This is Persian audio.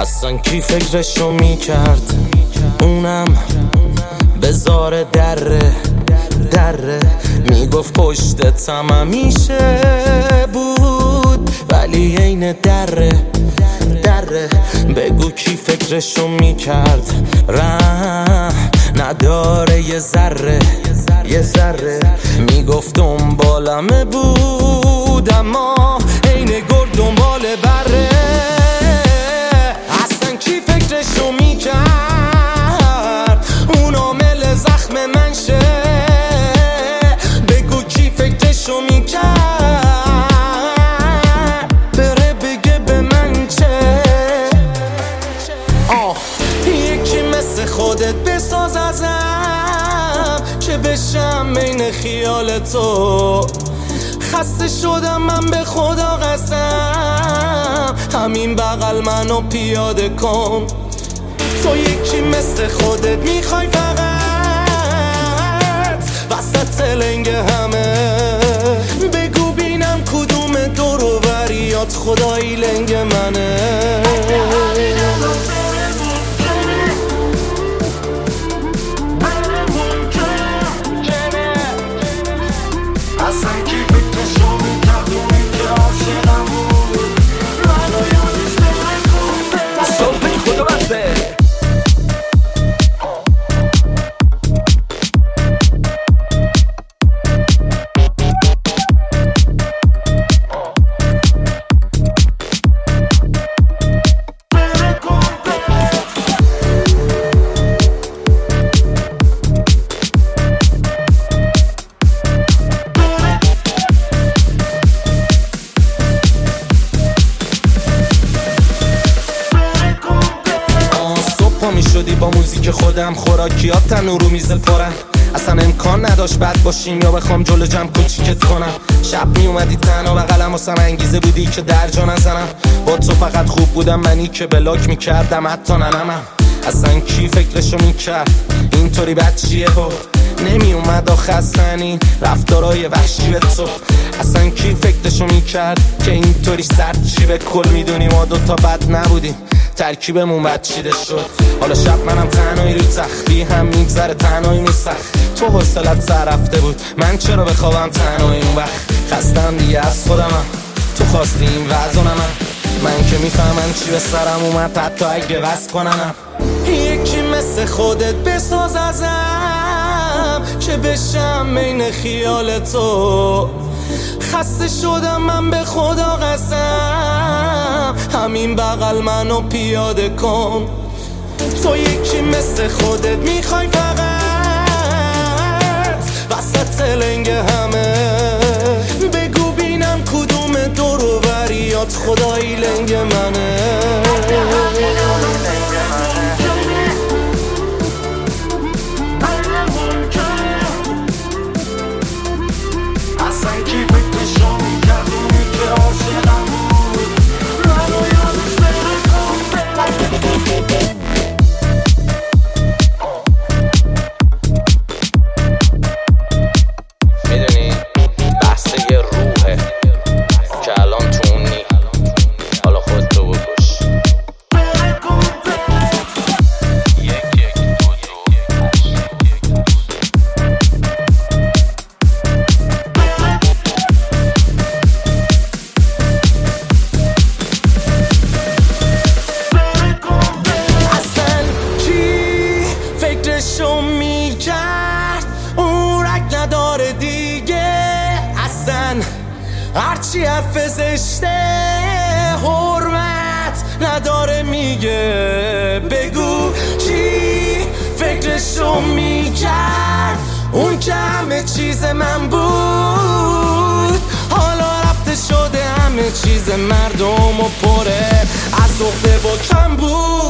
اصلا کی فکرشو میکرد اونم بذاره دره میگفت پشتتم همیشه بود ولی عین دره بگو کی فکرشو میکرد رحم نداره یه ذره میگفت دنبالمه بود اما عین گرگ دنبال بره. اصلا کی فکرشو میکرد اون عامل زخم من شه. بگو کی فکرشو میکرد بره بگه به من چه. یکی مثل خودت بساز ازم که بشم بین خیال تو. خسته شدم من به خدا قسم همین بغل منو پیاده کن. تو یکی مثل خودت میخوای فقط وسط لنگ همه. بگو بینم کدوم دور و بریات خدایی لنگ منه. می شدی با موزیک خودم خوراکیات تنور رو میزل پرن. اصلا امکان نداشت بد باشیم یا بخوام جلو جمع کوچیکت کنم. شب می اومدی تنها بغلم واسم انگیزه بودی که درجا نزنم. با تو فقط خوب بودم منی که بلاک میکردم حتی ننمم. اصلا کی فکرشو میکرد اینطوری بچیه ها نمی اومد آخستنی رفتارای وحشی به تو. اصلا کی فکرشو میکرد که اینطوری سرد چی به کل میدونی ما دوتا بد نبودیم ترکیبمون بد چیده شد. حالا شب منم تنهایی روی تختی هم میگذره تنهایی نیست. تو حوصلت سر رفته بود من چرا بخوابم تنهایی اون وقت. خستم دیگه از خودمم تو خواستی این وزنم من که میفهمم چی به سرم اومد حتی اگه وز کنم. یکی مثل خودت بساز ازم که بشم بین خیال تو. خسته شدم من به خدا قسم همین بغل منو پیاده کن. تو یکی مثل خودت میخوای فقط وسط لنگ همه. بگو بینم کدوم دور و بریات خدایی لنگ منه. فکرشو میکرد اون رگ نداره دیگه. اصلا هرچی حرف زشته حرمت نداره میگه. بگو کی فکرشو میکرد اون که همه چیز من بود حالا رفته شده همه چیز مردم و پره از عهده با کم بود.